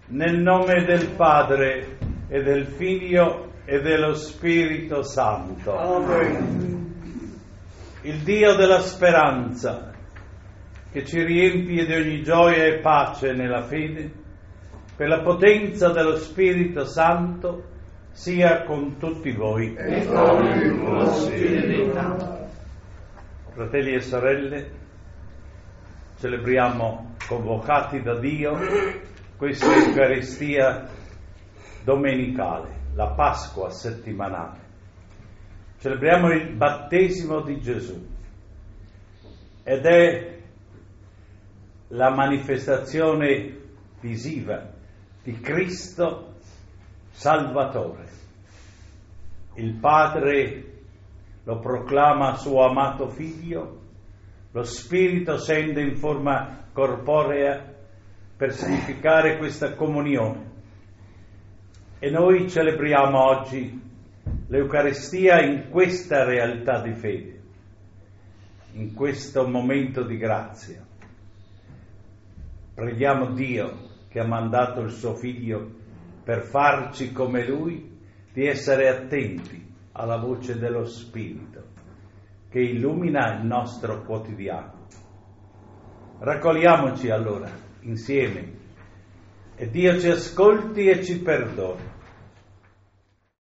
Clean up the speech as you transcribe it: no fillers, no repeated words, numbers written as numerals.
Nel nome del Padre e del Figlio e dello Spirito Santo. Amen. Il Dio della speranza, che ci riempie di ogni gioia e pace nella fede, per la potenza dello Spirito Santo, sia con tutti voi. E con il tuo spirito. Fratelli e sorelle, celebriamo, convocati da Dio, questa Eucaristia domenicale, la Pasqua settimanale. Celebriamo il battesimo di Gesù ed è la manifestazione visiva di Cristo Salvatore. Il Padre lo proclama suo amato Figlio, lo Spirito scende in forma corporea per significare questa comunione. E noi celebriamo oggi l'Eucaristia in questa realtà di fede, in questo momento di grazia. Preghiamo Dio, che ha mandato il suo Figlio per farci come Lui, di essere attenti alla voce dello Spirito che illumina il nostro quotidiano. Raccogliamoci allora insieme e Dio ci ascolti e ci perdoni.